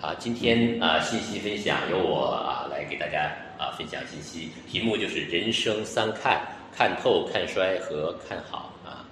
今天信息分享由我来给大家分享信息，题目就是人生三看：看透、看衰和看好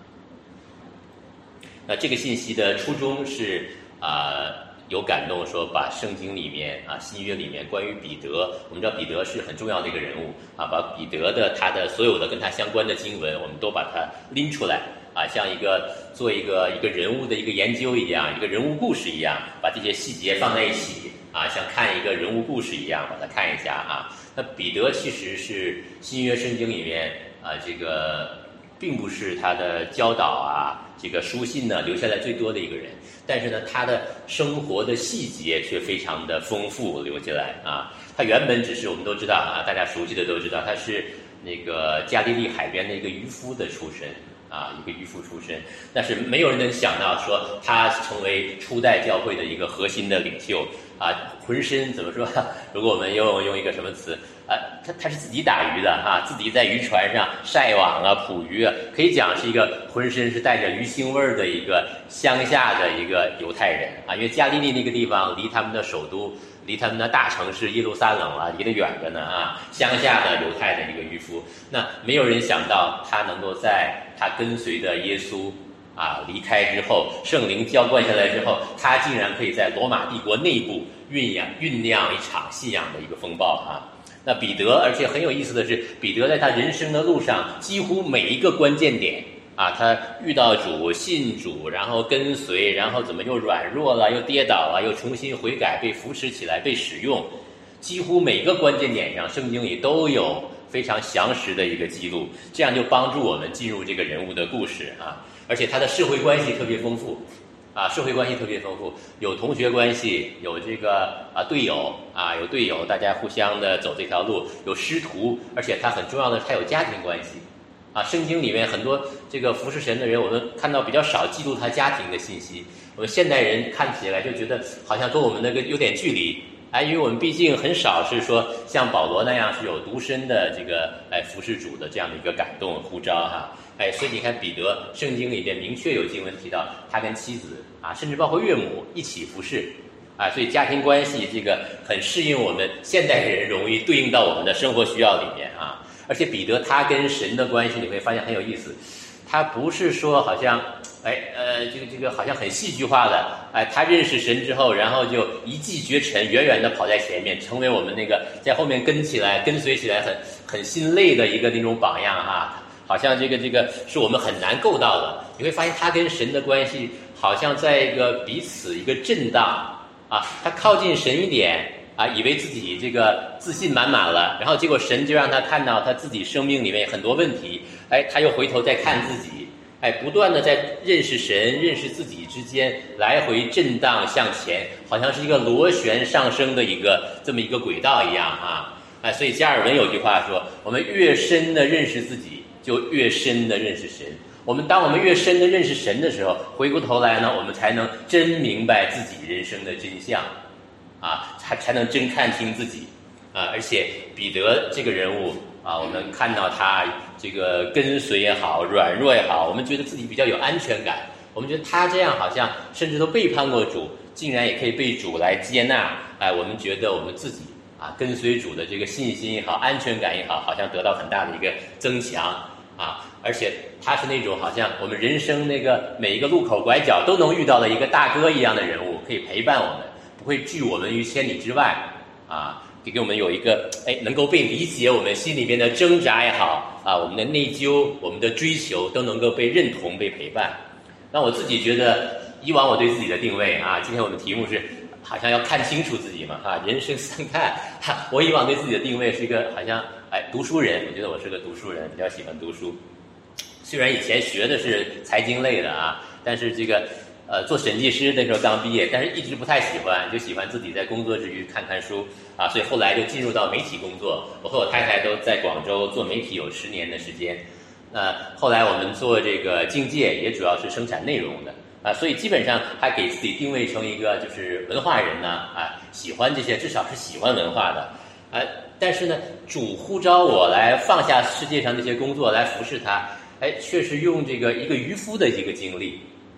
那这个信息的初衷是有感动，说把圣经里面新约里面关于彼得，我们知道彼得是很重要的一个人物把彼得的他的所有的跟他相关的经文，我们都把它拎出来像做一个人物的一个研究一样，一个人物故事一样，把这些细节放在一起像看一个人物故事一样把它看一下那彼得其实是新约圣经里面这个并不是他的教导这个书信呢留下来最多的一个人，但是呢他的生活的细节却非常的丰富留下来他原本只是我们都知道大家熟悉的都知道他是那个加利利海边的一个渔夫的出身一个渔夫出身，但是没有人能想到说他成为初代教会的一个核心的领袖浑身怎么说？如果我们用一个什么词他是自己打鱼的自己在渔船上晒网捕鱼可以讲是一个浑身是带着鱼腥味儿的一个乡下的一个犹太人因为加利利那个地方离他们的首都，离他们的大城市耶路撒冷离得远着呢乡下的犹太的一个渔夫，那没有人想到他能够在他跟随的耶稣离开之后，圣灵浇灌下来之后，他竟然可以在罗马帝国内部酝酿一场信仰的一个风暴那彼得，而且很有意思的是，彼得在他人生的路上，几乎每一个关键点他遇到主、信主，然后跟随，然后怎么又软弱了，又跌倒了，又重新悔改，被扶持起来，被使用，几乎每个关键点上，圣经里都有非常详实的一个记录，这样就帮助我们进入这个人物的故事而且他的社会关系特别丰富社会关系特别丰富，有同学关系，有这个队友有队友，大家互相的走这条路，有师徒，而且他很重要的是他有家庭关系圣经里面很多这个服侍神的人，我们看到比较少记录他家庭的信息，我们现代人看起来就觉得好像跟我们那个有点距离因为我们毕竟很少是说像保罗那样是有独身的这个服侍主的这样的一个感动呼召所以你看彼得圣经里边明确有经文提到他跟妻子甚至包括岳母一起服侍所以家庭关系这个很适应我们现代人，容易对应到我们的生活需要里面而且彼得他跟神的关系你会发现很有意思，他不是说好像这个好像很戏剧化的他认识神之后，然后就一骑绝尘，远远的跑在前面，成为我们那个在后面跟随起来很心累的一个那种榜样好像这个是我们很难够到的。你会发现他跟神的关系好像在一个彼此一个震荡他靠近神一点以为自己这个自信满满了，然后结果神就让他看到他自己生命里面很多问题他又回头再看自己不断的在认识神认识自己之间来回震荡向前，好像是一个螺旋上升的这么一个轨道一样所以加尔文有句话说，我们越深的认识自己，就越深的认识神。当我们越深的认识神的时候，回过头来呢，我们才能真明白自己人生的真相才能真看清自己而且彼得这个人物我们看到他这个跟随也好，软弱也好，我们觉得自己比较有安全感，我们觉得他这样好像甚至都背叛过主，竟然也可以被主来接纳我们觉得我们自己跟随主的这个信心也好，安全感也好，好像得到很大的一个增强而且他是那种好像我们人生那个每一个路口拐角都能遇到的一个大哥一样的人物，可以陪伴我们，不会拒我们于千里之外给我们有一个能够被理解，我们心里边的挣扎也好我们的内疚，我们的追求都能够被认同被陪伴。那我自己觉得以往我对自己的定位今天我们题目是好像要看清楚自己嘛人生三看我以往对自己的定位是一个好像读书人，我觉得我是个读书人，比较喜欢读书，虽然以前学的是财经类的但是这个做审计师那时候刚毕业，但是一直不太喜欢，就喜欢自己在工作之余看看书所以后来就进入到媒体工作。我和我太太都在广州做媒体有10年的时间后来我们做这个境界也主要是生产内容的所以基本上还给自己定位成一个就是文化人喜欢这些，至少是喜欢文化的但是呢，主呼召我来放下世界上这些工作来服侍他却是用这个一个渔夫的一个经历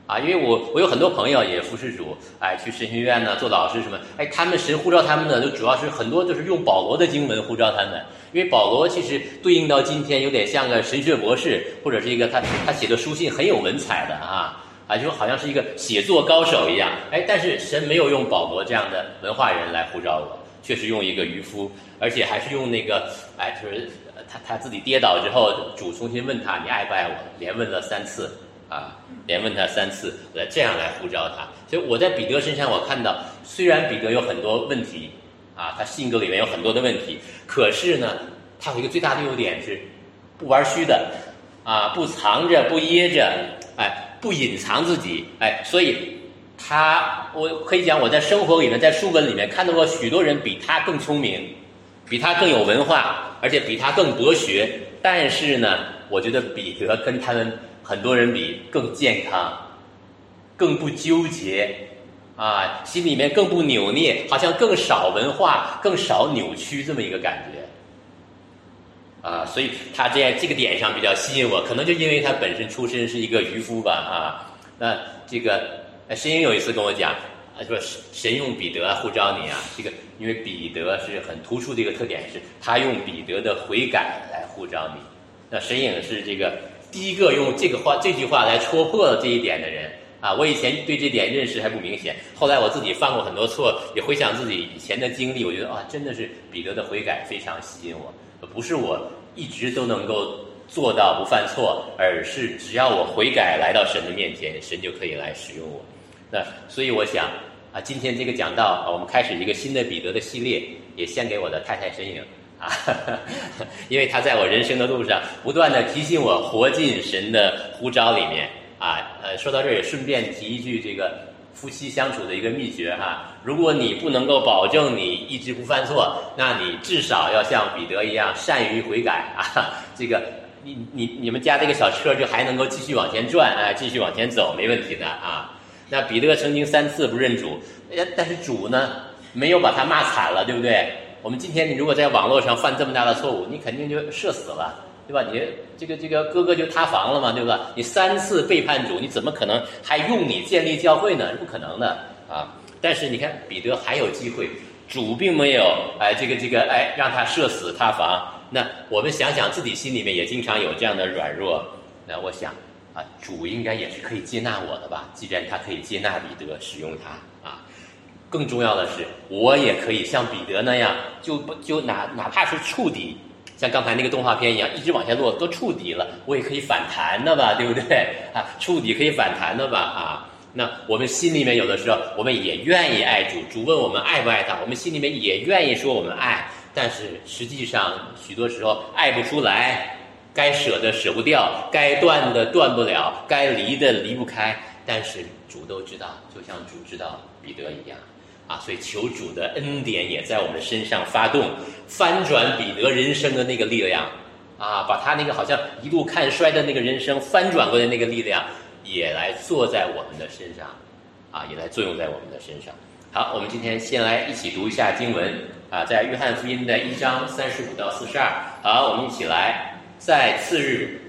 因为我有很多朋友也服侍主，去神学院呢做老师什么，他们神呼召他们呢，就主要是很多就是用保罗的经文呼召他们，因为保罗其实对应到今天有点像个神学博士，或者是一个他写的书信很有文采的就好像是一个写作高手一样，但是神没有用保罗这样的文化人来呼召我，却是用一个渔夫，而且还是用那个就是他自己跌倒之后，主重新问他你爱不爱我，连问了3次。连问他3次，这样来呼召他。所以我在彼得身上，我看到虽然彼得有很多问题他性格里面有很多的问题，可是呢，他有一个最大的优点是不玩虚的不藏着，不掖着，不隐藏自己，所以我可以讲我在生活里面，在书本里面看到过许多人比他更聪明，比他更有文化，而且比他更博学，但是呢，我觉得彼得跟他们很多人比更健康，更不纠结心里面更不扭捏，好像更少文化，更少扭曲这么一个感觉所以他这个点上比较吸引我，可能就因为他本身出身是一个渔夫吧那这个申英有一次跟我讲说神用彼得呼召你这个因为彼得是很突出的一个特点，是他用彼得的悔改来呼召你。那申英是这个第一个用这句话来戳破了这一点的人我以前对这点认识还不明显，后来我自己犯过很多错，也回想自己以前的经历，我觉得真的是彼得的悔改非常吸引我，不是我一直都能够做到不犯错，而是只要我悔改来到神的面前，神就可以来使用我。那所以我想今天这个讲道我们开始一个新的彼得的系列，也献给我的太太申颖因为他在我人生的路上不断的提醒我活进神的呼召里面说到这儿也顺便提一句这个夫妻相处的一个秘诀如果你不能够保证你一直不犯错，那你至少要像彼得一样善于悔改这个你们家这个小车就还能够继续往前转继续往前走，没问题的那彼得曾经3次不认主，但是主呢没有把他骂惨了，对不对？我们今天你如果在网络上犯这么大的错误，你肯定就社死了，对吧？你这个哥哥就塌房了嘛，对吧？你3次背叛主，你怎么可能还用你建立教会呢？是不可能的但是你看彼得还有机会，主并没有让他社死塌房。那我们想想自己心里面也经常有这样的软弱，那我想主应该也是可以接纳我的吧？既然他可以接纳彼得，使用他更重要的是，我也可以像彼得那样，就哪怕是触底，像刚才那个动画片一样，一直往下落，都触底了，我也可以反弹的吧，对不对触底可以反弹的吧那我们心里面有的时候，我们也愿意爱主，主问我们爱不爱他，我们心里面也愿意说我们爱，但是实际上许多时候爱不出来，该舍的舍不掉，该断的断不了，该离的离不开，但是主都知道，就像主知道彼得一样所以求主的恩典也在我们身上发动，翻转彼得人生的那个力量把他那个好像一路看衰的那个人生翻转过的那个力量也来做在我们的身上也来作用在我们的身上。好，我们今天先来一起读一下经文在约翰福音的1章35到42。好，我们一起来。在次日，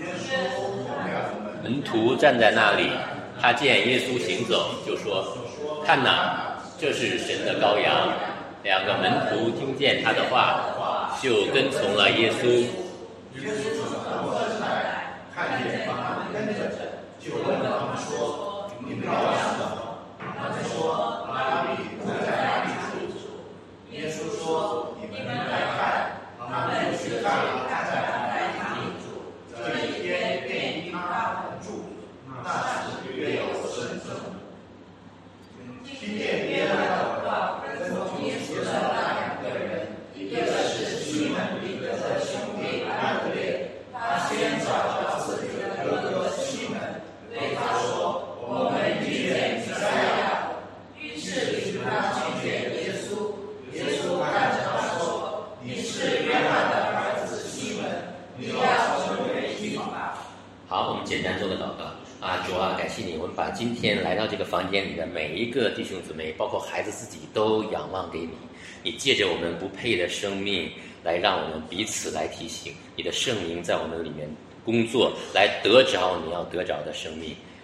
门徒站在那里，他见耶稣行走，就说：看哪，这是神的羔羊。2个门徒听见他的话，就跟从了耶稣。耶稣从门徒出来，看见他们跟着，就问他们说：你们要什么？他们说：拉比，在哪里住？耶稣说：你们来看。他们就去看了，在哪里住？这一天便因他同住，那时约有10周。听见耶稣的话，跟从耶稣的那2个人，一个是西门彼得的兄弟安德烈，他先找到自己的哥哥西门，对他说：我们遇见弥赛亚。于是领他去见耶稣。耶稣看着他说：你是约翰的儿子西门，你要成为义吧。好，我们简单做个祷告主感谢你，我们把今天来到这个房间里的每一个弟兄姊妹，包括孩子自己，都仰望给你。你借着我们不配的生命，来让我们彼此来提醒你的圣灵在我们里面工作，来得着你要得着的生命。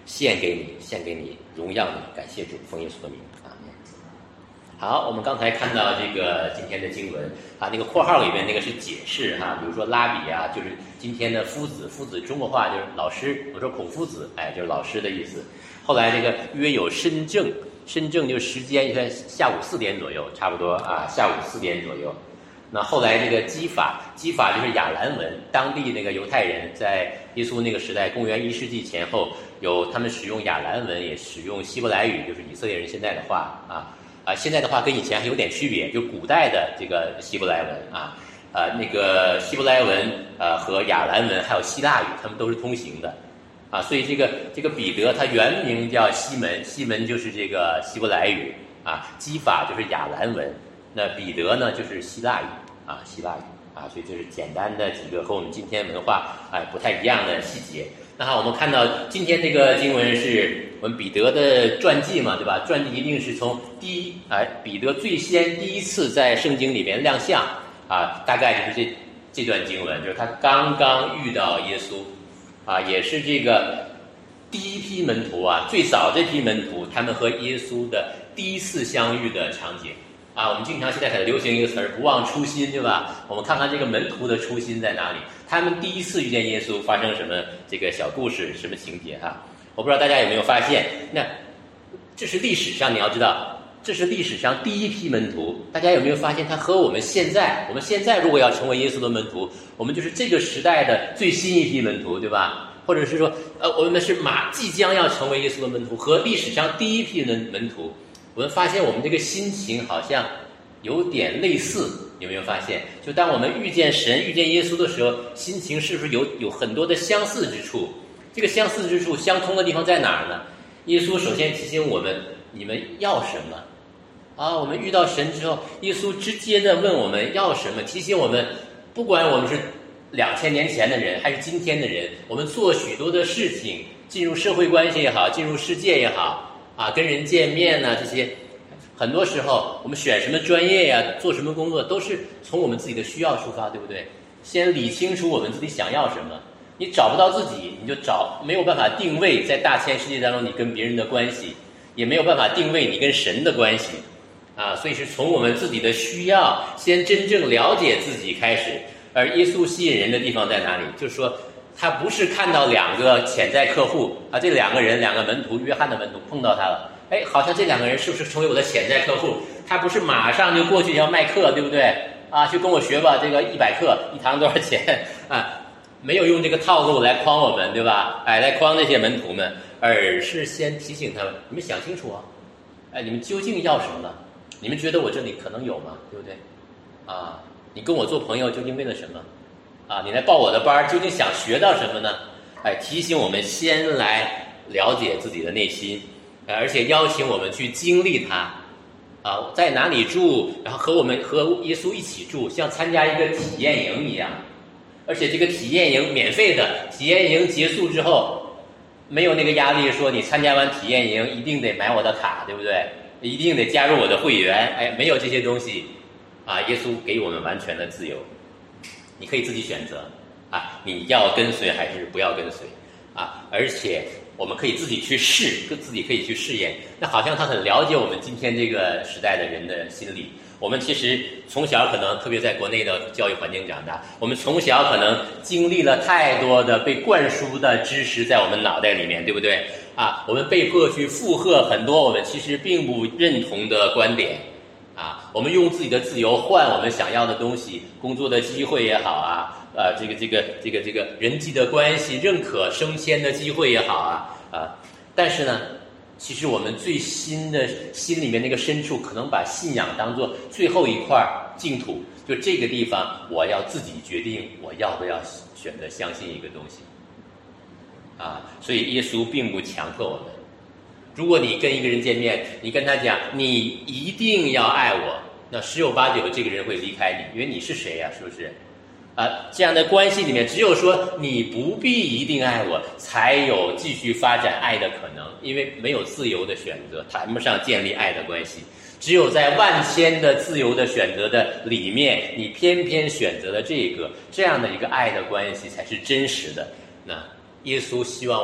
献给你，荣耀你，感谢主，奉耶稣的名，阿门。好，我们刚才看到这个今天的经文啊，那个括号里面那个是解释哈，比如说拉比啊，就是今天的夫子中国话就是老师，我说孔夫子，就是老师的意思。后来这个约有申正就是时间，下午4点左右，差不多啊，下午4点左右。那后来这个基法就是亚兰文，当地那个犹太人在耶稣那个时代，公元1世纪前后，有他们使用亚兰文，也使用希伯来语，就是以色列人现在的话现在的话跟以前还有点区别，就古代的这个希伯来文那个希伯来文和亚兰文还有希腊语，他们都是通行的所以这个彼得他原名叫西门就是这个希伯来语基法就是亚兰文，那彼得呢就是希腊语所以这是简单的几个和我们今天文化不太一样的细节。那好，我们看到今天这个经文是我们彼得的传记嘛，对吧？传记一定是从彼得最先第一次在圣经里面亮相大概就是这段经文，就是他刚刚遇到耶稣也是这个第一批门徒最早这批门徒他们和耶稣的第一次相遇的场景我们经常现在很流行一个词儿，不忘初心，对吧？我们看看这个门徒的初心在哪里，他们第一次遇见耶稣发生什么这个小故事，什么情节我不知道大家有没有发现，那这是历史上你要知道，这是历史上第一批门徒，大家有没有发现他和我们现在如果要成为耶稣的门徒，我们就是这个时代的最新一批门徒，对吧？或者是说我们是即将要成为耶稣的门徒，和历史上第一批门徒，我们发现我们这个心情好像有点类似，有没有发现？就当我们遇见神、遇见耶稣的时候，心情是不是有很多的相似之处？这个相似之处、相通的地方在哪儿呢？耶稣首先提醒我们：你们要什么？我们遇到神之后，耶稣直接的问我们要什么，提醒我们，不管我们是2000年前的人还是今天的人，我们做许多的事情，进入社会关系也好，进入世界也好跟人见面这些，很多时候我们选什么专业做什么工作，都是从我们自己的需要出发，对不对？先理清楚我们自己想要什么。你找不到自己，你就没有办法定位在大千世界当中你跟别人的关系，也没有办法定位你跟神的关系所以是从我们自己的需要先真正了解自己开始。而耶稣吸引人的地方在哪里？就是说他不是看到2个潜在客户这2个门徒，约翰的门徒碰到他了，好像这2个人是不是成为我的潜在客户？他不是马上就过去要卖课，对不对去跟我学吧，这个100课1堂多少钱没有用这个套路来诓我们，对吧来诓那些门徒们，而是先提醒他们，你们想清楚你们究竟要什么？你们觉得我这里可能有吗？对不对你跟我做朋友究竟为了什么你来报我的班究竟想学到什么呢？提醒我们先来了解自己的内心而且邀请我们去经历它在哪里住，然后和耶稣一起住，像参加一个体验营一样。而且这个体验营免费的，体验营结束之后没有那个压力说你参加完体验营一定得买我的卡，对不对？一定得加入我的会员没有这些东西耶稣给我们完全的自由，你可以自己选择你要跟随还是不要跟随而且我们可以自己去自己可以去试验。那好像他很了解我们今天这个时代的人的心理。我们其实从小可能特别在国内的教育环境长大，我们从小可能经历了太多的被灌输的知识在我们脑袋里面，对不对我们被迫去附和很多我们其实并不认同的观点我们用自己的自由换我们想要的东西，工作的机会也好这个人际的关系，认可升迁的机会也好但是呢，其实我们最心里面那个深处，可能把信仰当作最后一块净土，就这个地方我要自己决定我要不要选择相信一个东西所以耶稣并不强迫我们。如果你跟一个人见面，你跟他讲你一定要爱我，那10有8九这个人会离开你，因为你是谁是不是这样的关系里面，只有说你不必一定爱我，才有继续发展爱的可能。因为没有自由的选择，谈不上建立爱的关系。只有在万千的自由的选择的里面，你偏偏选择了这样的一个爱的关系，才是真实的。那耶稣希望我们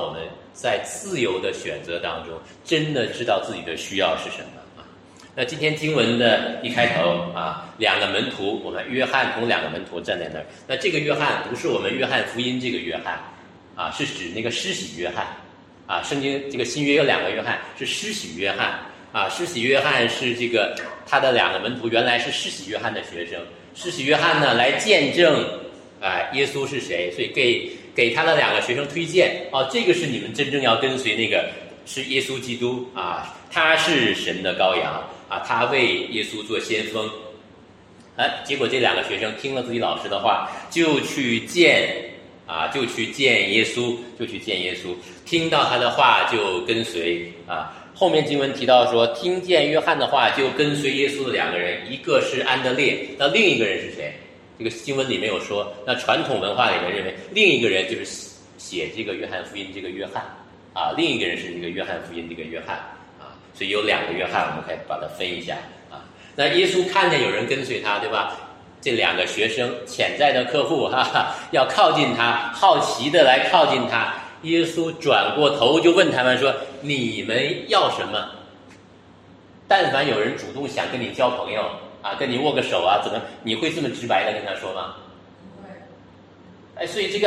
在自由的选择当中，真的知道自己的需要是什么啊。那今天经文的一开头啊，两个门徒，我们约翰同两个门徒站在那儿。那这个约翰不是我们约翰福音这个约翰啊，是指那个施洗约翰啊。圣经这个新约有两个约翰，是施洗约翰啊。施洗约翰是这个他的两个门徒原来是施洗约翰的学生，施洗约翰呢来见证耶稣是谁，所以给他的两个学生推荐这个是你们真正要跟随那个是耶稣基督啊，他是神的羔羊啊，他为耶稣做先锋。结果这两个学生听了自己老师的话，就去见耶稣，听到他的话就跟随啊。后面经文提到说，听见约翰的话就跟随耶稣的两个人，一个是安德烈，那另一个人是谁？这个经文里没有说。那传统文化里面认为另一个人就是写这个约翰福音这个约翰啊，另一个人是这个约翰福音这个约翰啊，所以有两个约翰，我们可以把它分一下啊。那耶稣看见有人跟随他，对吧？这两个学生潜在的客户要靠近他，好奇的来靠近他。耶稣转过头就问他们说：“你们要什么？”但凡有人主动想跟你交朋友啊，跟你握个手啊，怎么你会这么直白的跟他说吗？不会。所以这个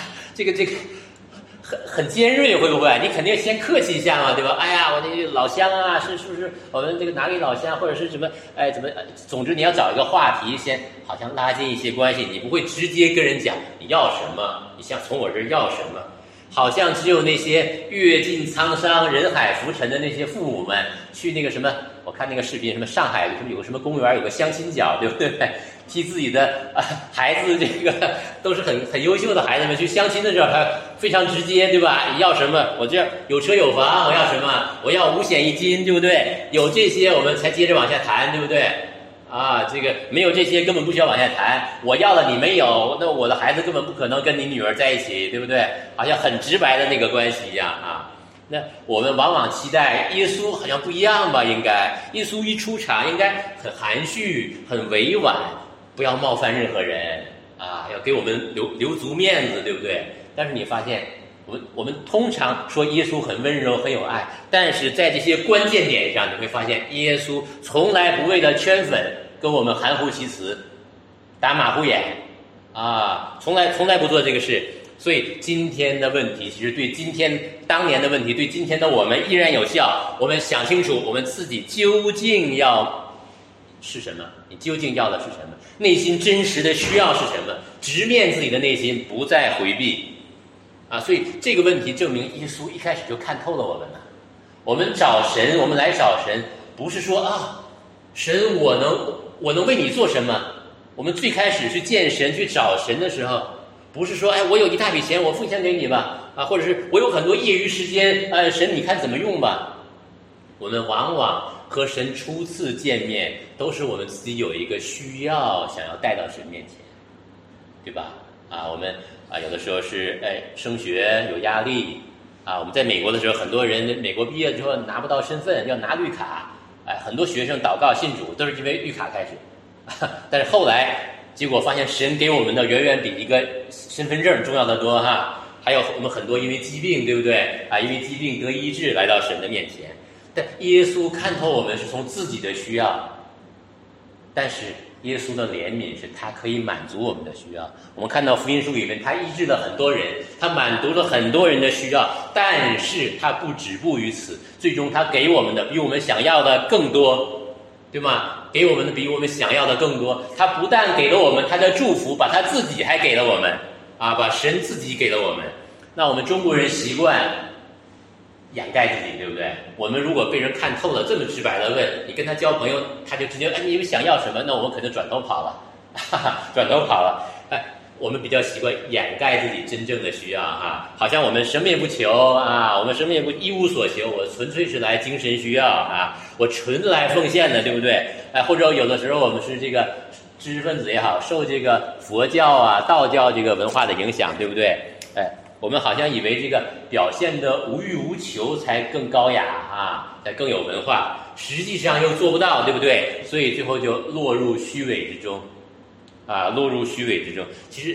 很尖锐，会不会？你肯定先客气一下嘛，对吧？哎呀，我那个老乡啊，是不是我们这个哪里老乡，或者是什么？总之你要找一个话题，先好像拉近一些关系。你不会直接跟人讲你要什么，你想从我这儿要什么？好像只有那些阅尽沧桑、人海浮沉的那些父母们去那个什么，我看那个视频，什么上海有个什么公园有个相亲角，对不对？替自己的孩子，这个都是很优秀的孩子们去相亲的时候，他非常直接，对吧？你要什么？我这有车有房，我要什么？我要5险1金，对不对？有这些我们才接着往下谈，对不对？这个没有这些根本不需要往下谈。我要了你没有，那我的孩子根本不可能跟你女儿在一起，对不对？好像很直白的那个关系一样啊。那我们往往期待耶稣好像不一样吧？应该耶稣一出场应该很含蓄、很委婉，不要冒犯任何人啊，要给我们留足面子，对不对？但是你发现，我们通常说耶稣很温柔、很有爱，但是在这些关键点上，你会发现耶稣从来不为了圈粉跟我们含糊其辞、打马虎眼啊，从来不做这个事。所以今天的问题，其实对当年的问题，对今天的我们依然有效。我们想清楚，我们自己究竟要是什么？你究竟要的是什么？内心真实的需要是什么？直面自己的内心，不再回避啊！所以这个问题证明耶稣一开始就看透了我们了。我们找神，我们来找神，不是说神我能为你做什么？我们最开始去见神、去找神的时候，不是说我有一大笔钱，我奉献给你吧或者是我有很多业余时间，神你看怎么用吧？我们往往和神初次见面，都是我们自己有一个需要想要带到神面前，对吧？我们有的时候是升学有压力我们在美国的时候，很多人美国毕业之后拿不到身份，要拿绿卡，很多学生祷告信主都是因为绿卡开始，但是后来结果发现神给我们的远远比一个身份证重要的多还有我们很多因为疾病，对不对因为疾病得医治来到神的面前。但耶稣看透我们是从自己的需要，但是耶稣的怜悯是他可以满足我们的需要。我们看到福音书里面，他医治了很多人，他满足了很多人的需要，但是他不止步于此，最终他给我们的比我们想要的更多，对吗？给我们的比我们想要的更多。他不但给了我们他的祝福，把他自己还给了我们把神自己给了我们。那我们中国人习惯掩盖自己，对不对？我们如果被人看透了，这么直白的问你，跟他交朋友，他就直接你们想要什么？那我们可能转头跑了，转头跑了。我们比较习惯掩盖自己真正的需要好像我们什么也不求我们什么也不一无所求，我纯粹是来精神需要我纯来奉献的，对不对？或者有的时候我们是这个知识分子也好，受这个佛教道教这个文化的影响，对不对？我们好像以为这个表现的无欲无求才更高雅才更有文化，实际上又做不到，对不对？所以最后就落入虚伪之中落入虚伪之中。其实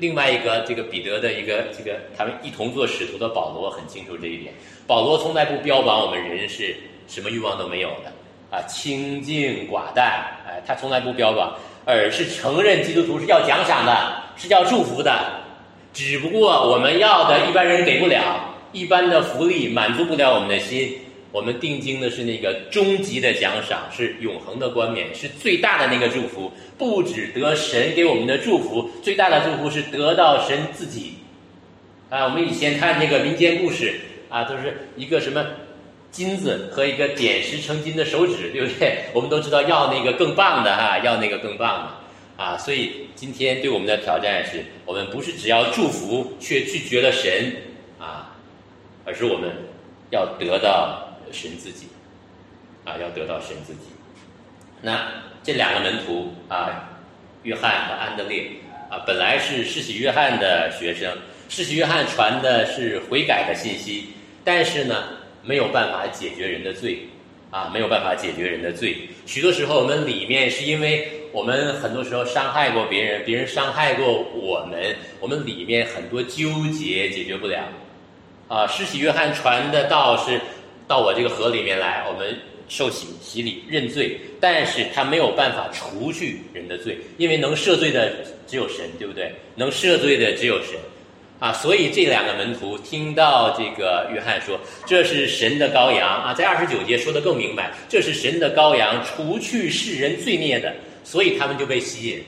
另外一个这个彼得的一个他们一同做使徒的保罗很清楚这一点。保罗从来不标榜我们人是什么欲望都没有的啊，清净寡淡，他从来不标榜，而是承认基督徒是要奖赏的，是要祝福的。只不过我们要的一般人给不了，一般的福利满足不了我们的心。我们定睛的是那个终极的奖赏，是永恒的冠冕，是最大的那个祝福。不只得神给我们的祝福，最大的祝福是得到神自己。我们以前看那个民间故事都是一个什么金子和一个点石成金的手指，对不对？我们都知道要那个更棒的要那个更棒的所以今天对我们的挑战是，我们不是只要祝福却拒绝了神而是我们要得到神自己要得到神自己。那这两个门徒约翰和安德烈本来是施洗约翰的学生，施洗约翰传的是悔改的信息，但是呢没有办法解决人的罪没有办法解决人的罪。许多时候我们里面是因为我们很多时候伤害过别人，别人伤害过我们里面很多纠结解决不了施洗约翰传的道是到我这个河里面来，我们受洗礼认罪，但是他没有办法除去人的罪，因为能赦罪的只有神，对不对？能赦罪的只有神所以这两个门徒听到这个约翰说这是神的羔羊在29节说得更明白，这是神的羔羊，除去世人罪孽的，所以他们就被吸引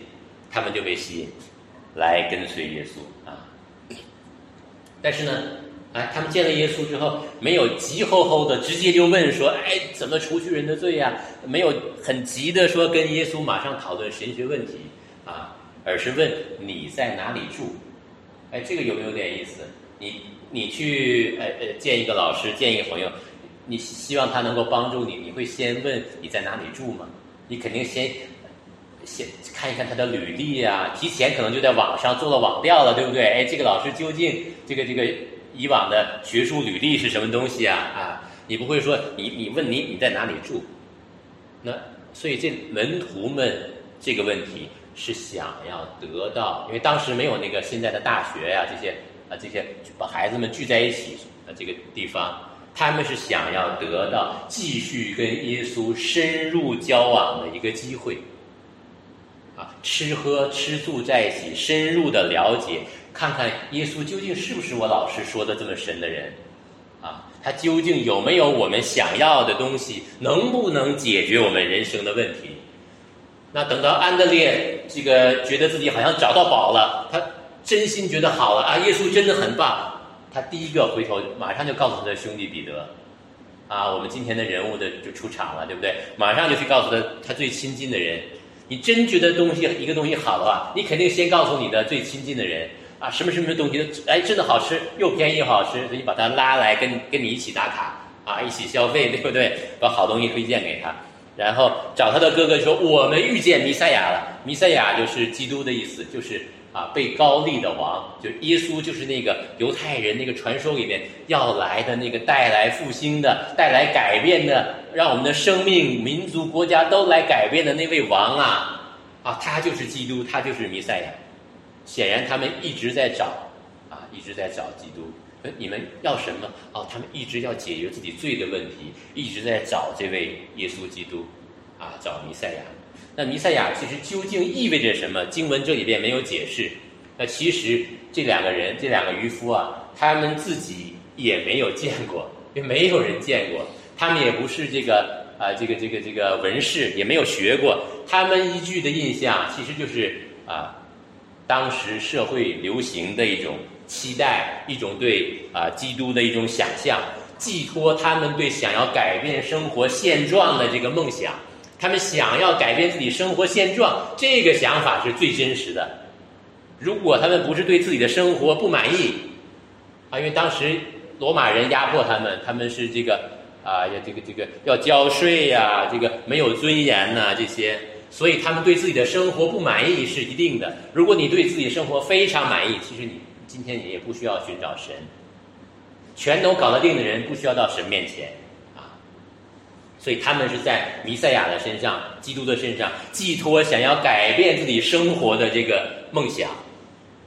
来跟随耶稣但是呢他们见了耶稣之后，没有急吼吼的直接就问说怎么除去人的罪没有很急的说跟耶稣马上讨论神学问题而是问你在哪里住。这个有没有点意思？你去见一个老师，见一个朋友，你希望他能够帮助你，你会先问你在哪里住吗？你肯定先看一看他的履历提前可能就在网上做了网调了，对不对？这个老师究竟这个以往的学术履历是什么东西你不会说你问你在哪里住。那所以这门徒们这个问题是想要得到，因为当时没有那个现在的大学这些把孩子们聚在一起这个地方，他们是想要得到继续跟耶稣深入交往的一个机会吃喝吃住在一起，深入的了解，看看耶稣究竟是不是我老师说的这么神的人他究竟有没有我们想要的东西，能不能解决我们人生的问题。那等到安德烈这个觉得自己好像找到宝了，他真心觉得好了耶稣真的很棒，他第一个回头马上就告诉他的兄弟彼得我们今天的人物就出场了，对不对？马上就去告诉他最亲近的人，你真觉得一个东西好的话，你肯定先告诉你的最亲近的人什么什么东西真的好吃，又便宜又好吃，所以把他拉来跟你一起打卡一起消费，对不对？把好东西推荐给他，然后找他的哥哥说我们遇见弥赛亚了。弥赛亚就是基督的意思，就是被高立的王，就是耶稣，就是那个犹太人那个传说里面要来的那个带来复兴的，带来改变的，让我们的生命民族国家都来改变的那位王他就是基督，他就是弥赛亚。显然他们一直在找基督。你们要什么他们一直要解决自己罪的问题，一直在找这位耶稣基督找弥赛亚。那弥赛亚其实究竟意味着什么？经文这里边没有解释。那其实这两个渔夫他们自己也没有见过，因为没有人见过，他们也不是这个文士，也没有学过，他们依据的印象其实就是当时社会流行的一种期待，一种对基督的一种想象，寄托他们对想要改变生活现状的这个梦想。他们想要改变自己生活现状，这个想法是最真实的。如果他们不是对自己的生活不满意因为当时罗马人压迫他们，他们是这个要交税这个没有尊严这些，所以他们对自己的生活不满意是一定的。如果你对自己生活非常满意，其实你今天你也不需要寻找神，全都搞得定的人不需要到神面前所以他们是在弥赛亚的身上，基督的身上寄托想要改变自己生活的这个梦想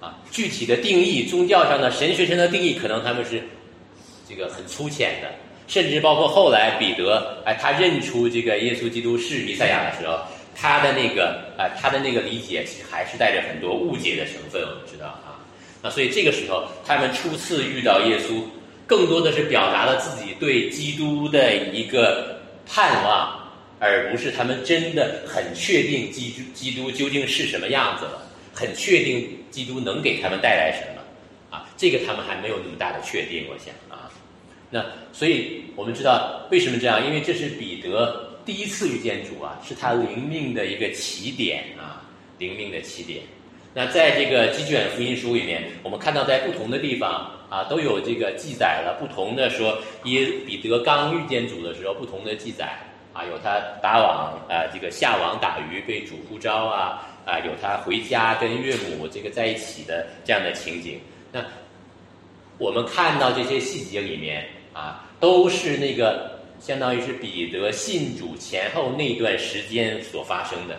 具体的定义，宗教上的神学上的定义，可能他们是这个很粗浅的，甚至包括后来彼得他认出这个耶稣基督是弥赛亚的时候，他的那个理解其实还是带着很多误解的成分，我们知道那所以这个时候他们初次遇到耶稣，更多的是表达了自己对基督的一个盼望，而不是他们真的很确定基督究竟是什么样子了，很确定基督能给他们带来什么这个他们还没有那么大的确定，我想那所以我们知道为什么这样，因为这是彼得第一次遇见主是他灵命的一个起点灵命的起点。那在这个几卷福音书里面，我们看到在不同的地方都有这个记载了不同的说彼得刚遇见主的时候不同的记载有他打网这个下网打鱼被主呼召有他回家跟岳母这个在一起的这样的情景。那我们看到这些细节里面都是那个相当于是彼得信主前后那段时间所发生的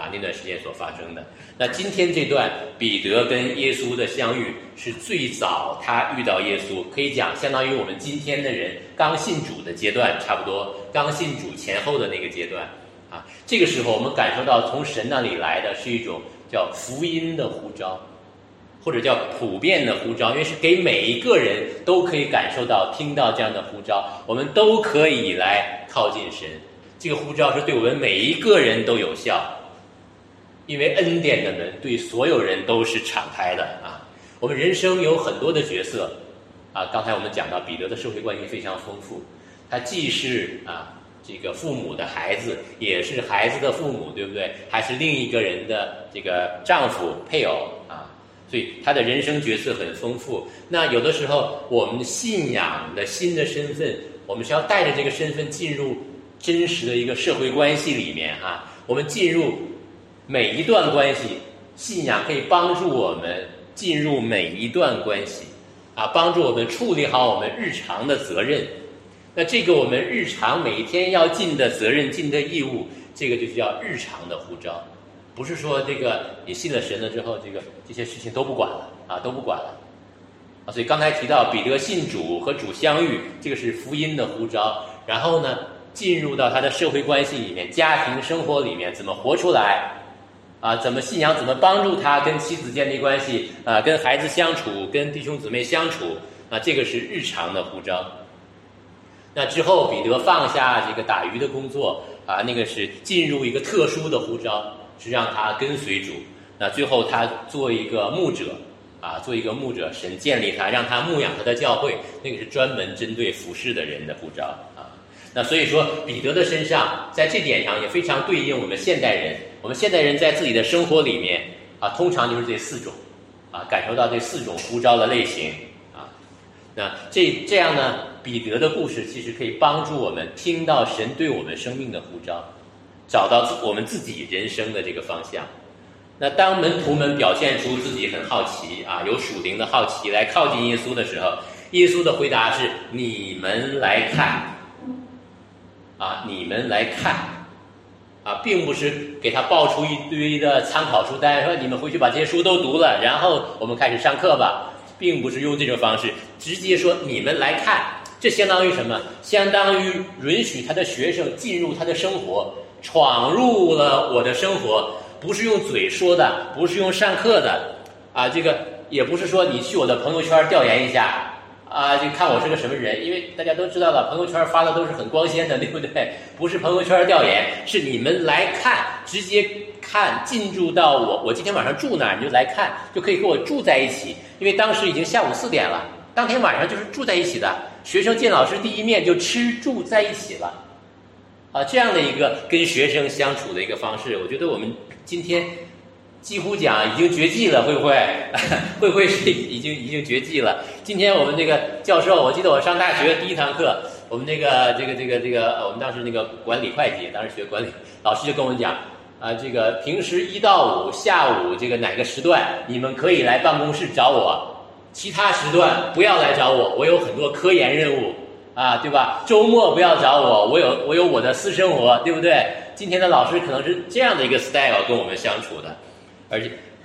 那今天这段彼得跟耶稣的相遇是最早他遇到耶稣，可以讲相当于我们今天的人刚信主的阶段，差不多刚信主前后的那个阶段这个时候我们感受到从神那里来的是一种叫福音的呼召，或者叫普遍的呼召，因为是给每一个人都可以感受到听到这样的呼召，我们都可以来靠近神。这个呼召是对我们每一个人都有效，因为恩典的门对所有人都是敞开的我们人生有很多的角色刚才我们讲到彼得的社会关系非常丰富，他既是这个父母的孩子，也是孩子的父母，对不对？还是另一个人的这个丈夫配偶所以他的人生角色很丰富。那有的时候我们信仰的新的身份，我们是要带着这个身份进入真实的一个社会关系里面我们进入每一段关系，信仰可以帮助我们进入每一段关系帮助我们处理好我们日常的责任。那这个我们日常每天要尽的责任尽的义务，这个就叫日常的呼召，不是说这个你信了神了之后这些事情都不管了都不管了所以刚才提到彼得信主和主相遇，这个是福音的呼召，然后呢进入到他的社会关系里面，家庭生活里面怎么活出来怎么信仰，怎么帮助他跟妻子建立关系跟孩子相处，跟弟兄姊妹相处这个是日常的呼召。那之后彼得放下这个打鱼的工作那个是进入一个特殊的呼召，是让他跟随主。那最后他做一个牧者神建立他，让他牧养他的教会，那个是专门针对服侍的人的呼召那所以说彼得的身上在这点上也非常对应我们现代人。我们现代人在自己的生活里面通常就是这4种感受到这4种呼召的类型那这样呢，彼得的故事其实可以帮助我们听到神对我们生命的呼召，找到我们自己人生的这个方向。那当门徒们表现出自己很好奇有属灵的好奇来靠近耶稣的时候，耶稣的回答是你们来看你们来看并不是给他报出一堆的参考书单，说你们回去把这些书都读了，然后我们开始上课吧，并不是用这种方式，直接说你们来看。这相当于什么？相当于允许他的学生进入他的生活，闯入了我的生活，不是用嘴说的，不是用上课的这个也不是说你去我的朋友圈调研一下就看我是个什么人，因为大家都知道了，朋友圈发的都是很光鲜的，对不对？不是朋友圈调研，是你们来看，直接看，进入到我今天晚上住哪儿，你就来看，就可以跟我住在一起。因为当时已经下午4点了，当天晚上就是住在一起的，学生见老师第一面就吃住在一起了这样的一个跟学生相处的一个方式，我觉得我们今天几乎讲已经绝迹了，会不会？会不会是已经绝迹了？今天我们这个教授，我记得我上大学第一堂课，我们这个我们当时那个管理会计，当时学管理，老师就跟我们讲这个平时1到5下午这个哪个时段你们可以来办公室找我，其他时段不要来找我，我有很多科研任务对吧？周末不要找我，我有我的私生活，对不对？今天的老师可能是这样的一个 style 跟我们相处的。而且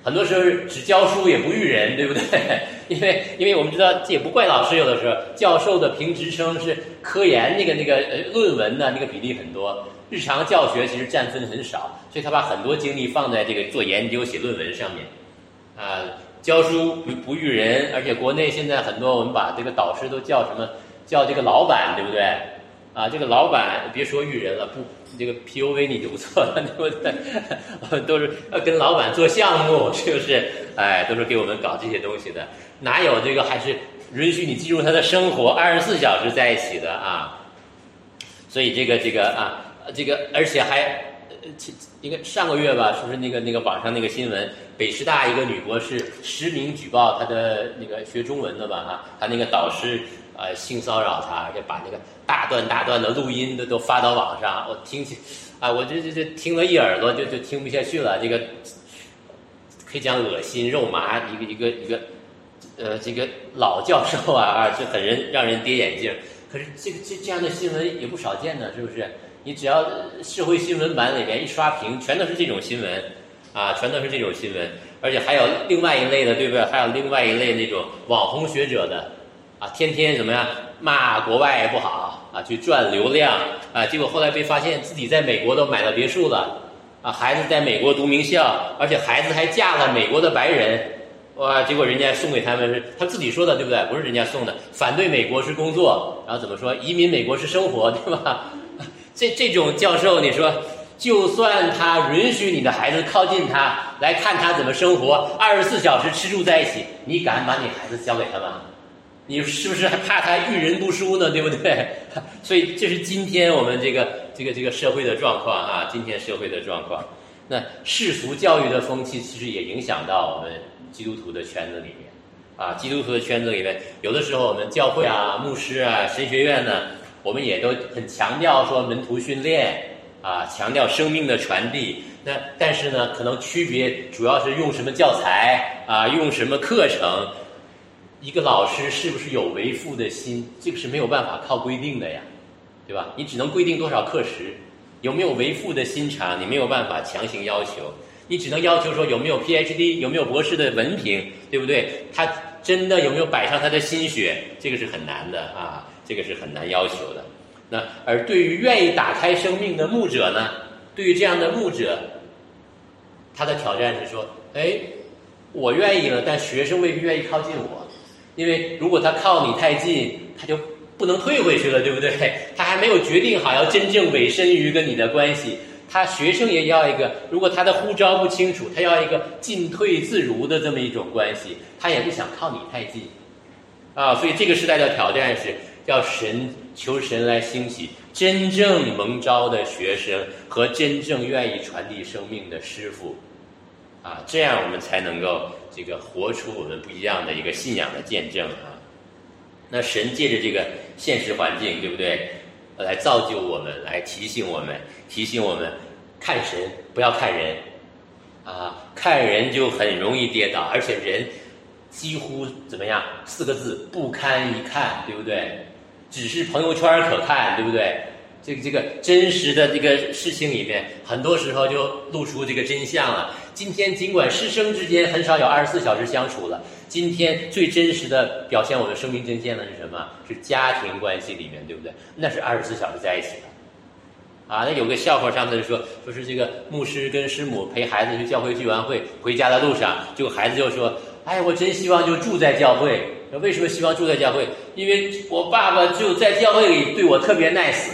很多时候只教书也不育人，对不对？因为我们知道，这也不怪老师，有的时候教授的评职称是科研那个论文的那个比例很多，日常教学其实占分很少，所以他把很多精力放在这个做研究、写论文上面。教书不育人，而且国内现在很多我们把这个导师都叫什么？叫这个老板，对不对？这个老板别说育人了，不，这个 PUA 你就不错了，对不对？我们都是要跟老板做项目，是不是？都是给我们搞这些东西的，哪有这个还是允许你进入他的生活24小时在一起的啊？所以这个，而且还。应该上个月吧，是不是那个网上那个新闻，北师大一个女博士实名举报她的那个学中文的吧她那个导师性骚扰她，而且把那个大段的录音都发到网上，我听起我这听了一耳朵就听不下去了，这个可以讲恶心肉麻，一个这个老教授是很让人跌眼镜。可是这样的新闻也不少见呢，是不是？你只要社会新闻版里面一刷屏，全都是这种新闻，全都是这种新闻，而且还有另外一类的，对不对？还有另外一类那种网红学者的，天天怎么样骂国外不好去赚流量结果后来被发现自己在美国都买了别墅了孩子在美国读名校，而且孩子还嫁了美国的白人，结果人家送给他们是他自己说的，对不对？不是人家送的，反对美国是工作，然后怎么说移民美国是生活，对吧？这种教授，你说，就算他允许你的孩子靠近他，来看他怎么生活，24小时吃住在一起，你敢把你孩子交给他吗？你是不是还怕他遇人不淑呢？对不对？所以这是今天我们这个社会的状况今天社会的状况。那世俗教育的风气其实也影响到我们基督徒的圈子里面基督徒的圈子里面，有的时候我们教会牧师神学院呢。我们也都很强调说门徒训练强调生命的传递。但是呢，可能区别主要是用什么教材用什么课程。一个老师是不是有为父的心，这个是没有办法靠规定的呀，对吧？你只能规定多少课时，有没有为父的心肠，你没有办法强行要求。你只能要求说有没有 PhD， 有没有博士的文凭，对不对？他真的有没有摆上他的心血，这个是很难的这个是很难要求的。而对于愿意打开生命的牧者呢，对于这样的牧者，他的挑战是说，我愿意了，但学生未必愿意靠近我，因为如果他靠你太近，他就不能退回去了，对不对？他还没有决定好要真正委身于跟你的关系。他学生也要一个，如果他的呼召不清楚，他要一个进退自如的这么一种关系，他也不想靠你太近所以这个时代的挑战是要求神来兴起真正蒙召的学生和真正愿意传递生命的师傅这样我们才能够这个活出我们不一样的一个信仰的见证那神借着这个现实环境，对不对？来造就我们，来提醒我们看神不要看人看人就很容易跌倒，而且人几乎怎么样？4个字，不堪一看，对不对？只是朋友圈可看，对不对？这个真实的这个事情里面，很多时候就露出这个真相了。今天尽管师生之间很少有24小时相处了，今天最真实的表现我们生命真相的是什么？是家庭关系里面，对不对？那是24小时在一起的。那有个笑话，上次说是这个牧师跟师母陪孩子去教会聚完会，回家的路上，结果孩子就说：“我真希望就住在教会。为什么希望住在教会？因为我爸爸就在教会里对我特别 nice。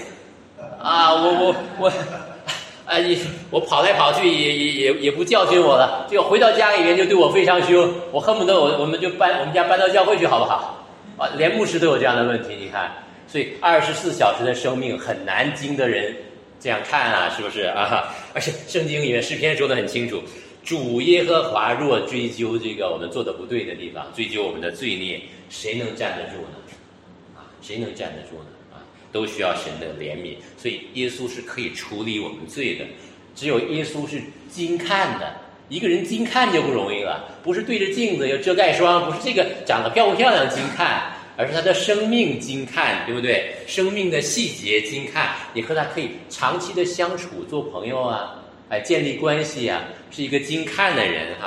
我跑来跑去也不教训我了，就回到家里面就对我非常凶，我恨不得我们家搬到教会去好不好？连牧师都有这样的问题，你看，所以24小时的生命很难经得人这样看是不是而且圣经里面诗篇说得很清楚，主耶和华若追究这个我们做的不对的地方，追究我们的罪孽，谁能站得住呢？谁能站得住呢？都需要神的怜悯，所以耶稣是可以处理我们罪的。只有耶稣是精看的，一个人精看就不容易了，不是对着镜子有遮盖霜，不是这个长得漂不漂亮精看，而是他的生命精看，对不对？生命的细节精看，你和他可以长期的相处，做朋友建立关系是一个精看的人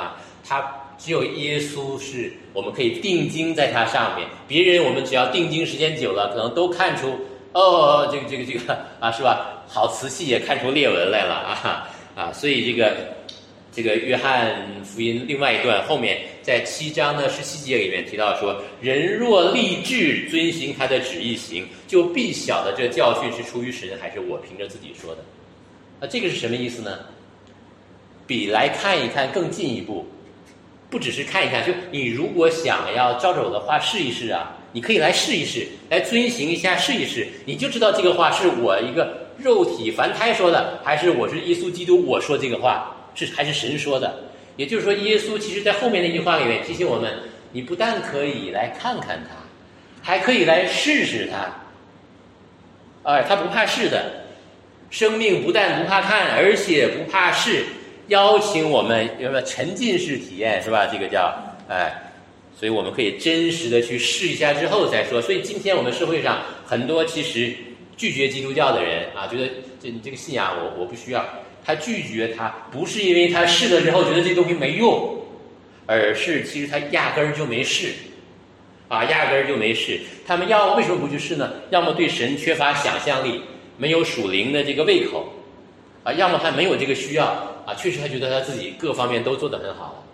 他只有耶稣是我们可以定睛在他上面，别人我们只要定睛时间久了，可能都看出这个啊，是吧？好瓷器也看出裂纹来了所以这个约翰福音另外一段后面在7章的17节里面提到说，人若立志遵行他的旨意行，就必晓得这教训是出于神，还是我凭着自己说的。这个是什么意思呢？比来看一看更进一步，不只是看一看，就你如果想要照着我的话试一试啊，你可以来试一试，来遵行一下试一试，你就知道这个话是我一个肉体凡胎说的，还是我是耶稣基督我说这个话，还是神说的。也就是说，耶稣其实在后面那句话里面提醒我们，你不但可以来看看他，还可以来试试他。他不怕试的，生命不但不怕看，而且不怕试，邀请我们有没有沉浸式体验，是吧？这个叫所以我们可以真实的去试一下之后再说。所以今天我们社会上很多其实拒绝基督教的人觉得这个信仰我不需要，他拒绝他不是因为他试了之后觉得这东西没用，而是其实他压根儿就没试压根儿就没试。他们为什么不去试呢？要么对神缺乏想象力，没有属灵的这个胃口要么他没有这个需要确实他觉得他自己各方面都做得很好了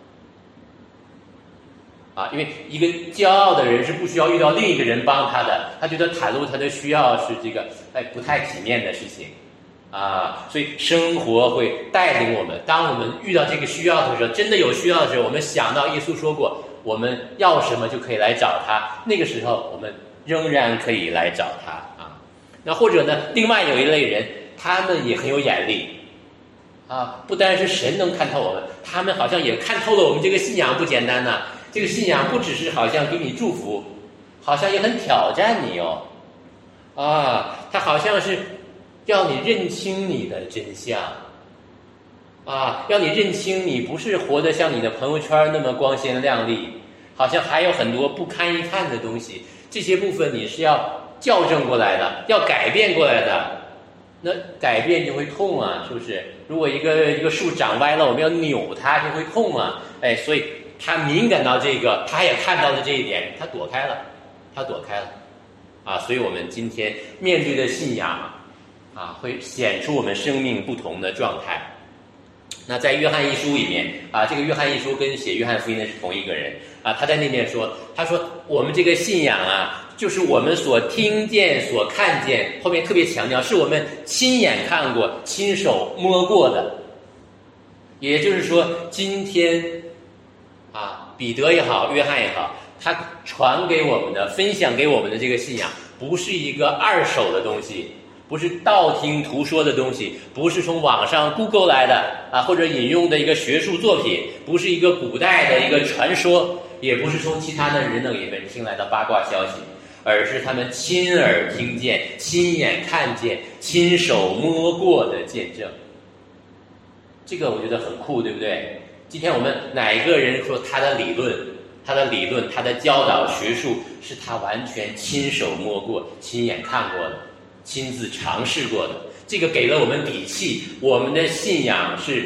因为一个骄傲的人是不需要遇到另一个人帮他的，他觉得袒露他的需要是这个不太体面的事情所以生活会带领我们，当我们遇到这个需要的时候，真的有需要的时候，我们想到耶稣说过我们要什么就可以来找他，那个时候我们仍然可以来找他那或者呢，另外有一类人，他们也很有眼力不单是神能看透我们，他们好像也看透了我们这个信仰不简单这个信仰不只是好像给你祝福，好像也很挑战你他好像是要你认清你的真相要你认清你不是活得像你的朋友圈那么光鲜亮丽，好像还有很多不堪一看的东西，这些部分你是要校正过来的，要改变过来的。那改变就会痛是不是？如果一个树长歪了，我们要扭它就会痛所以他敏感到这个，他也看到了这一点，他躲开了所以我们今天面对的信仰会显出我们生命不同的状态。那在约翰一书里面这个约翰一书跟写约翰福音的是同一个人他在那边说，他说我们这个信仰就是我们所听见所看见，后面特别强调是我们亲眼看过亲手摸过的。也就是说今天彼得也好约翰也好，他传给我们的分享给我们的这个信仰不是一个二手的东西，不是道听途说的东西，不是从网上 Google 来的或者引用的一个学术作品，不是一个古代的一个传说，也不是从其他的人那里面听来的八卦消息，而是他们亲耳听见亲眼看见亲手摸过的见证。这个我觉得很酷，对不对？今天我们哪一个人说他的理论他的教导学术是他完全亲手摸过亲眼看过的亲自尝试过的，这个给了我们底气，我们的信仰是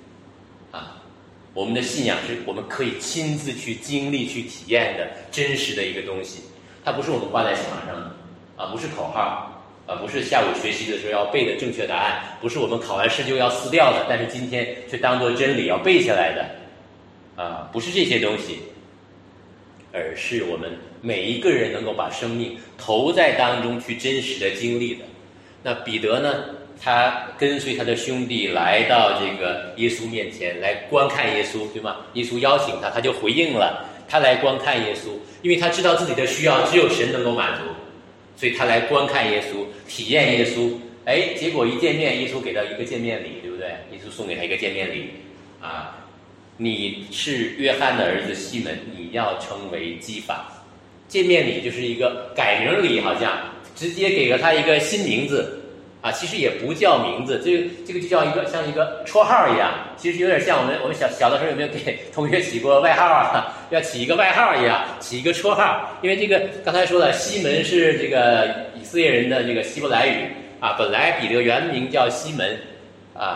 我们可以亲自去经历去体验的真实的一个东西，它不是我们挂在墙上的不是口号不是下午学习的时候要背的正确答案，不是我们考完试就要撕掉的，但是今天却当作真理要背下来的不是这些东西，而是我们每一个人能够把生命投在当中去真实的经历的。那彼得呢，他跟随他的兄弟来到这个耶稣面前来观看耶稣，对吗？耶稣邀请他，他就回应了，他来观看耶稣，因为他知道自己的需要只有神能够满足，所以他来观看耶稣，体验耶稣。结果一见面，耶稣给他一个见面礼，对不对？耶稣送给他一个见面礼你是约翰的儿子西门，你要成为基法。见面礼就是一个改名礼，好像直接给了他一个新名字其实也不叫名字，这个就叫像一个绰号一样，其实有点像我们小的时候有没有给同学起过外号要起一个外号一样，起一个绰号。因为这个刚才说了，西门是这个以色列人的这个希伯来语本来彼得原名叫西门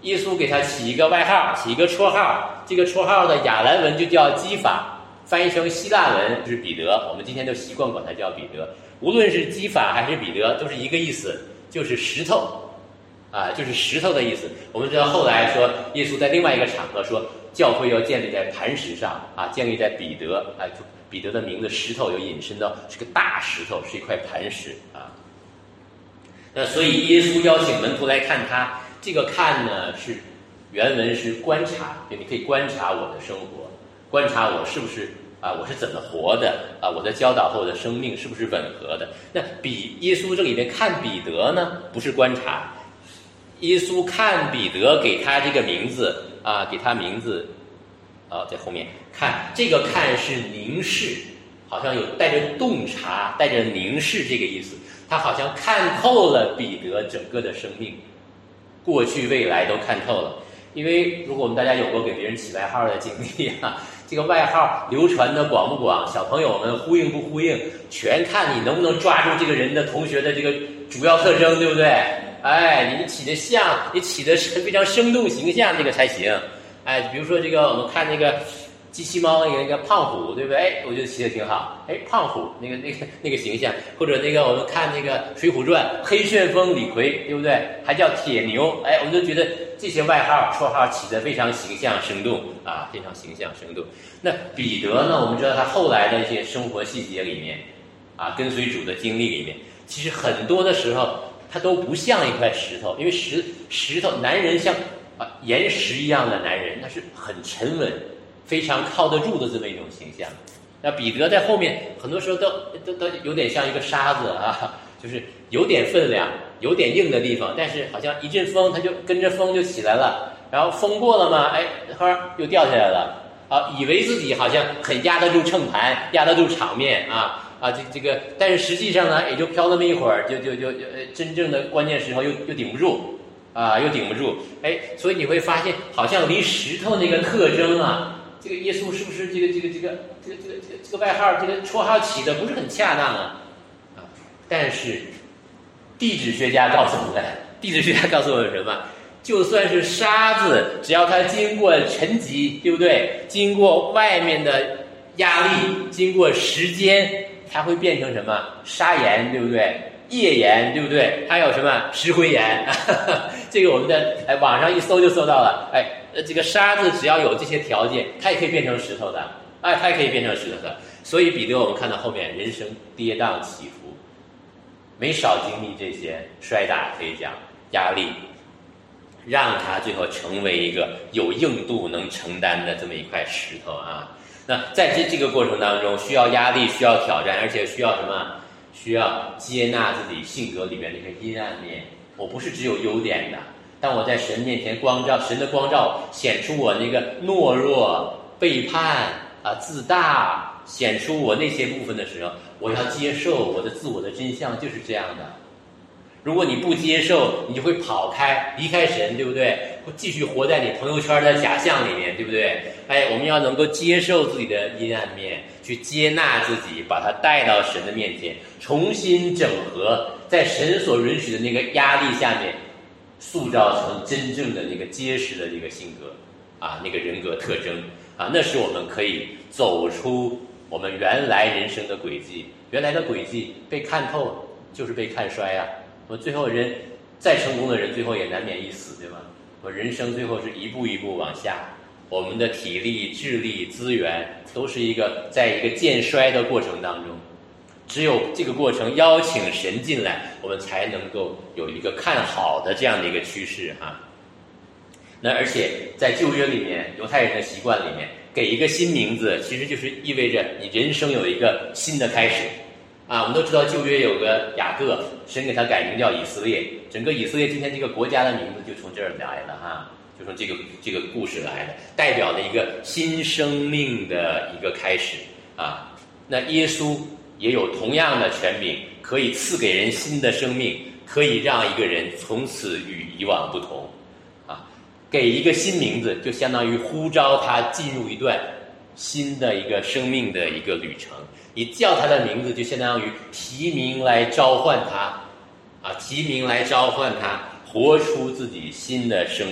耶稣给他起一个外号，起一个绰号，这个绰号的亚兰文就叫基法，翻译成希腊文就是彼得，我们今天都习惯管他叫彼得。无论是基法还是彼得，都是一个意思，就是石头啊，就是石头的意思。我们知道后来说，耶稣在另外一个场合说，教会要建立在磐石上啊，建立在彼得啊，彼得的名字石头有引申到是个大石头，是一块磐石啊。那所以耶稣邀请门徒来看他，这个看呢是原文是观察，就你可以观察我的生活，观察我是不是啊，我是怎么活的啊，我的教导和我的生命是不是吻合的。那耶稣这里面看彼得呢，不是观察，耶稣看彼得给他这个名字啊，给他名字啊，在后面看，这个看是凝视，好像有带着洞察，带着凝视这个意思。他好像看透了彼得整个的生命，过去未来都看透了。因为如果我们大家有过给别人起外号的经历啊，这个外号流传的广不广，小朋友们呼应不呼应，全看你能不能抓住这个人的同学的这个主要特征，对不对？哎，你起的像，你起的非常生动形象，这个才行。哎，比如说这个我们看那个机器猫那个胖虎，对不对？哎，我觉得起的挺好。哎，胖虎那个形象，或者那个我们看那个《水浒传》，黑旋风李逵，对不对？还叫铁牛。哎，我们就觉得这些外号、绰号起得非常形象生动啊，非常形象生动。那彼得呢？我们知道他后来的一些生活细节里面，啊，跟随主的经历里面，其实很多的时候他都不像一块石头，因为石头，男人像岩石一样的男人，那是很沉稳。非常靠得住的这么一种形象。那彼得在后面很多时候都有点像一个沙子啊，就是有点分量，有点硬的地方，但是好像一阵风他就跟着风就起来了，然后风过了嘛，哎，又掉下来了啊，以为自己好像很压得住秤盘，压得住场面啊，这个，但是实际上呢，也就飘那么一会儿，就真正的关键时候又顶不住啊，又顶不住，哎，所以你会发现，好像离石头那个特征啊。这个耶稣是不是这个外号，这个绰号起的不是很恰当啊？但是地质学家告诉我们什么？就算是沙子，只要它经过沉积，对不对？经过外面的压力，经过时间，它会变成什么？砂岩，对不对？页岩，对不对？还有什么石灰岩？这个我们在网上一搜就搜到了，哎。这个沙子只要有这些条件，它也可以变成石头的，哎，它也可以变成石头的。所以彼得，我们看到后面人生跌宕起伏，没少经历这些摔打，可以讲压力，让他最后成为一个有硬度能承担的这么一块石头啊。那在这个过程当中，需要压力，需要挑战，而且需要什么？需要接纳自己性格里面的一个阴暗面。我不是只有优点的。当我在神面前神的光照显出我那个懦弱、背叛自大，显出我那些部分的时候，我要接受我的自我的真相就是这样的。如果你不接受，你就会跑开，离开神，对不对？会继续活在你朋友圈的假象里面，对不对？哎，我们要能够接受自己的阴暗面，去接纳自己，把它带到神的面前，重新整合，在神所允许的那个压力下面。塑造成真正的那个结实的那个性格啊，那个人格特征啊，那是我们可以走出我们原来人生的轨迹。原来的轨迹被看透，就是被看衰啊。我最后人再成功的人，最后也难免一死，对吧？我人生最后是一步一步往下，我们的体力、智力、资源都是在一个渐衰的过程当中。只有这个过程邀请神进来，我们才能够有一个看好的这样的一个趋势哈。那而且在旧约里面，犹太人的习惯里面，给一个新名字，其实就是意味着你人生有一个新的开始啊。我们都知道旧约有个雅各，神给他改名叫以色列，整个以色列今天这个国家的名字就从这儿来了哈，就从这个故事来的，代表的一个新生命的一个开始啊。那耶稣也有同样的权柄，可以赐给人新的生命，可以让一个人从此与以往不同啊。给一个新名字，就相当于呼召他进入一段新的一个生命的一个旅程。你叫他的名字，就相当于提名来召唤他啊，提名来召唤他，活出自己新的生命，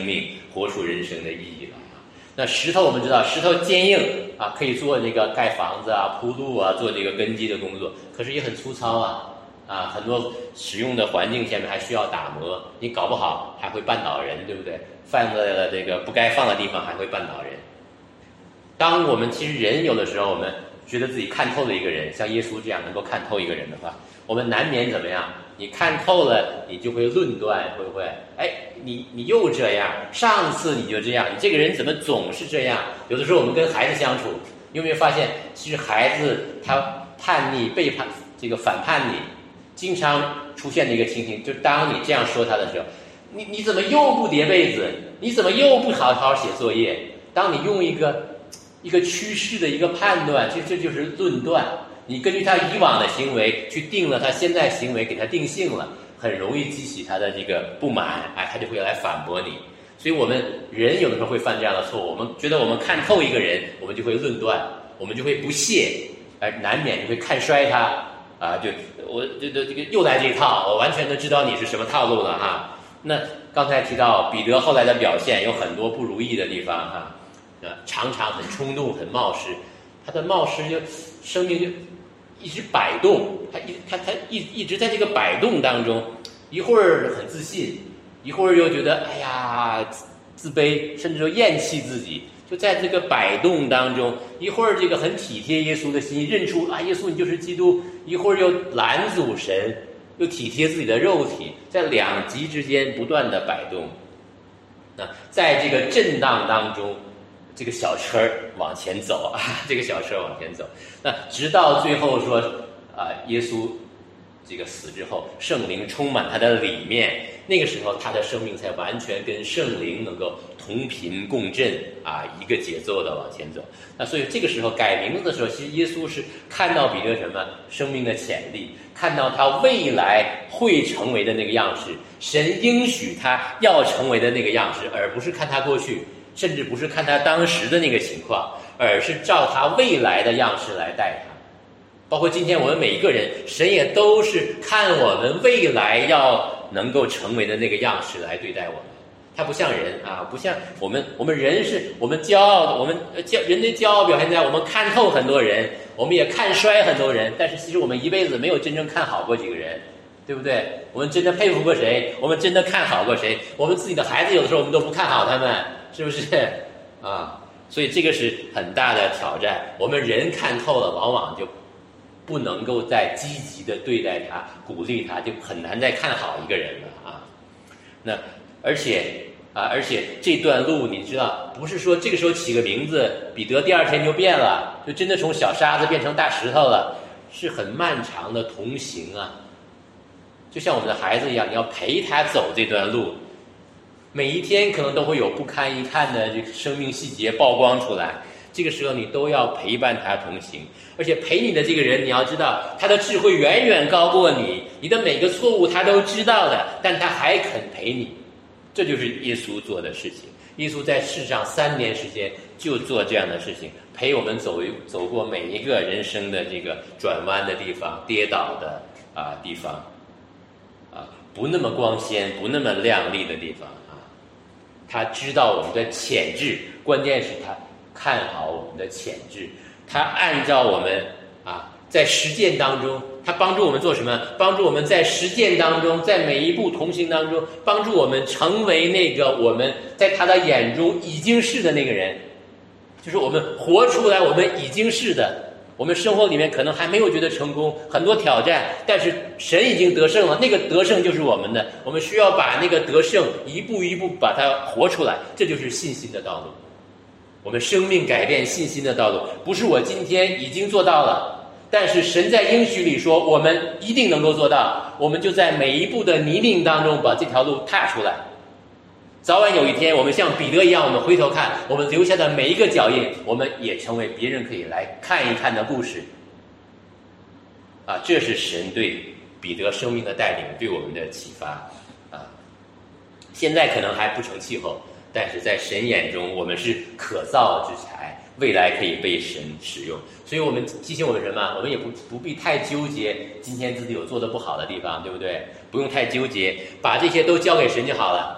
活出人生的意义了。那石头我们知道，石头坚硬啊，可以做这个盖房子啊、铺路啊，做这个根基的工作，可是也很粗糙啊，很多使用的环境下面还需要打磨，你搞不好还会绊倒人，对不对？放在了这个不该放的地方还会绊倒人。当我们其实人有的时候我们觉得自己看透了一个人，像耶稣这样能够看透一个人的话，我们难免怎么样？你看透了，你就会论断，会不会？哎，你又这样，上次你就这样，你这个人怎么总是这样？有的时候我们跟孩子相处，你有没有发现，其实孩子他叛逆、背叛、这个反叛你，经常出现的一个情形，就当你这样说他的时候，你怎么又不叠被子？你怎么又不好好写作业？当你用一个趋势的一个判断，这就是论断。你根据他以往的行为去定了他现在行为，给他定性了，很容易激起他的这个不满，哎，他就会来反驳你。所以我们人有的时候会犯这样的错误，我们觉得我们看透一个人，我们就会论断，我们就会不屑，而难免就会看衰他啊！我这个又来这一套，我完全都知道你是什么套路了哈。那刚才提到彼得后来的表现有很多不如意的地方哈，常常很冲动、很冒失，他的冒失就生命就一直摆动，他一直在这个摆动当中，一会儿很自信，一会儿又觉得哎呀自卑，甚至说厌弃自己，就在这个摆动当中，一会儿这个很体贴耶稣的心，认出啊耶稣你就是基督，一会儿又拦阻神，又体贴自己的肉体，在两极之间不断的摆动。那在这个震荡当中，这个小车往前走啊，这个小车往前走，那直到最后说耶稣这个死之后，圣灵充满他的里面，那个时候他的生命才完全跟圣灵能够同频共振啊，一个节奏的往前走。那所以这个时候改名字的时候，其实耶稣是看到彼得什么生命的潜力，看到他未来会成为的那个样式，神应许他要成为的那个样式，而不是看他过去，甚至不是看他当时的那个情况，而是照他未来的样式来待他。包括今天我们每一个人，神也都是看我们未来要能够成为的那个样式来对待我们。他不像人啊，不像我们人是我们骄傲的，我们人的骄傲表现在我们看透很多人，我们也看衰很多人，但是其实我们一辈子没有真正看好过几个人，对不对？我们真的佩服过谁？我们真的看好过谁？我们自己的孩子有的时候我们都不看好他们，是不是啊？所以这个是很大的挑战。我们人看透了，往往就不能够再积极的对待他，鼓励他，就很难再看好一个人了啊。那而且这段路你知道，不是说这个时候起个名字，彼得第二天就变了，就真的从小沙子变成大石头了，是很漫长的同行啊。就像我们的孩子一样，你要陪他走这段路，每一天可能都会有不堪一看的这个生命细节曝光出来，这个时候你都要陪伴他同行。而且陪你的这个人，你要知道他的智慧远远高过你，你的每个错误他都知道的，但他还肯陪你，这就是耶稣做的事情。耶稣在世上3年时间就做这样的事情，陪我们走过每一个人生的这个转弯的地方，跌倒的地方不那么光鲜不那么亮丽的地方他知道我们的潜质，关键是他看好我们的潜质，他按照我们在实践当中，他帮助我们做什么？帮助我们在实践当中，在每一步同行当中，帮助我们成为那个我们在他的眼中已经是的那个人，就是我们活出来我们已经是的。我们生活里面可能还没有觉得成功，很多挑战，但是神已经得胜了，那个得胜就是我们的，我们需要把那个得胜一步一步把它活出来，这就是信心的道路。我们生命改变信心的道路，不是我今天已经做到了，但是神在应许里说我们一定能够做到，我们就在每一步的泥泞当中把这条路踏出来。早晚有一天我们像彼得一样，我们回头看我们留下的每一个脚印，我们也成为别人可以来看一看的故事这是神对彼得生命的带领，对我们的启发现在可能还不成气候，但是在神眼中我们是可造之材，未来可以被神使用。所以我们提醒我们什么？我们也不必太纠结今天自己有做得不好的地方，对不对？不用太纠结，把这些都交给神就好了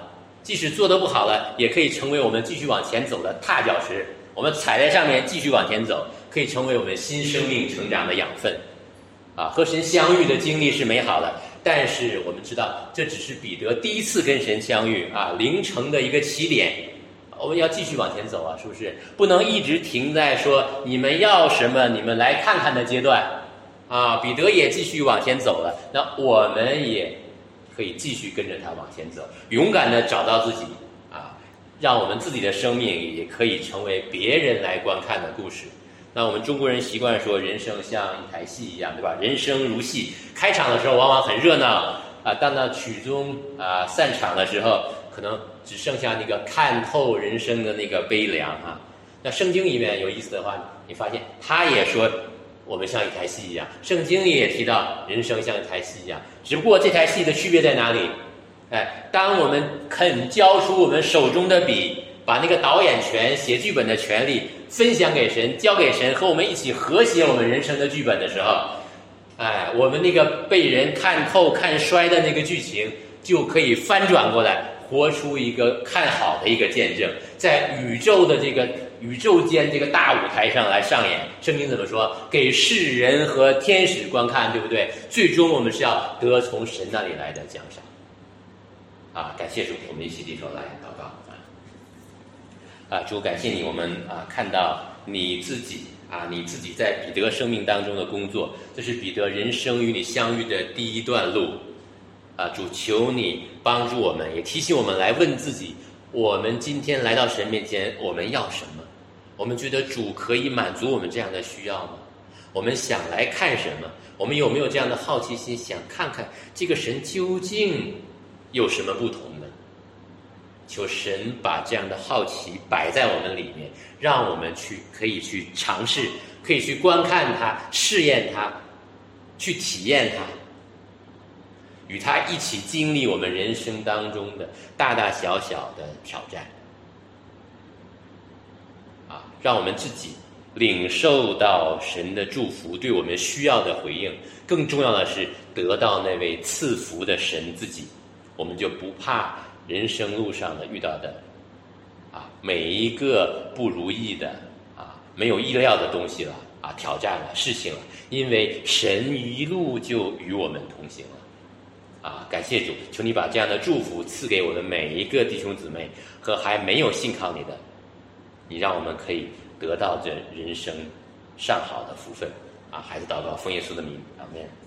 即使做得不好了，也可以成为我们继续往前走的踏脚石。我们踩在上面继续往前走，可以成为我们新生命成长的养分。和神相遇的经历是美好的，但是我们知道这只是彼得第一次跟神相遇灵程的一个起点。我们要继续往前走是不是？不能一直停在说你们要什么你们来看看的阶段彼得也继续往前走了，那我们也可以继续跟着他往前走，勇敢的找到自己让我们自己的生命也可以成为别人来观看的故事。那我们中国人习惯说人生像一台戏一样，对吧？人生如戏，开场的时候往往很热闹当到曲终散场的时候，可能只剩下那个看透人生的那个悲凉那圣经里面有意思的话，你发现他也说我们像一台戏一样，圣经里也提到人生像一台戏一样，只不过这台戏的区别在哪里？当我们肯交出我们手中的笔，把那个导演权、写剧本的权利分享给神，交给神，和我们一起合写我们人生的剧本的时候，我们那个被人看透、看衰的那个剧情，就可以翻转过来，活出一个看好的一个见证，在宇宙的这个宇宙间这个大舞台上来上演。圣经怎么说？给世人和天使观看，对不对？最终我们是要得从神那里来的奖赏。感谢主，我们一起低头来祷告主，感谢你，我们看到你自己你自己在彼得生命当中的工作，这是彼得人生与你相遇的第一段路主，求你帮助我们，也提醒我们来问自己，我们今天来到神面前，我们要什么？我们觉得主可以满足我们这样的需要吗？我们想来看什么？我们有没有这样的好奇心，想看看这个神究竟有什么不同的？求神把这样的好奇摆在我们里面，让我们可以去尝试，可以去观看它，试验它，去体验它，与它一起经历我们人生当中的大大小小的挑战让我们自己领受到神的祝福，对我们需要的回应。更重要的是得到那位赐福的神自己，我们就不怕人生路上的遇到的每一个不如意的没有意料的东西了挑战了，事情了，因为神一路就与我们同行了感谢主，求你把这样的祝福赐给我的每一个弟兄姊妹和还没有信靠你的，你让我们可以得到这人生上好的福分孩子祷告奉耶稣的名，阿们。